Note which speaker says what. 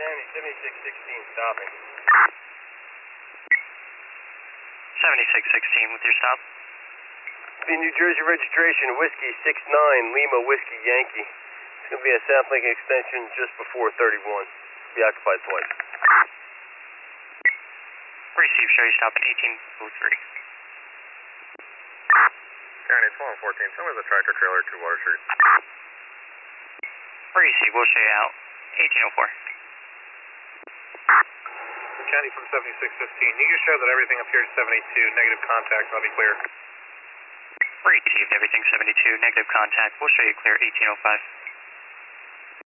Speaker 1: County, 7616, stopping.
Speaker 2: 7616 with your stop.
Speaker 1: The New Jersey registration, Whiskey 69, Lima Whiskey Yankee. It's going to be a Southlink extension just before 31. Be occupied twice.
Speaker 2: Receive, show you stop at 1803.
Speaker 3: County, it's 114. Tell me the tractor trailer to Water Street.
Speaker 2: Receive, we'll show you out. 1804.
Speaker 3: County from 7615. You can show that everything up here is 72. Negative contact. I'll be clear.
Speaker 2: Received, everything 72. Negative contact. We'll show you clear 1805.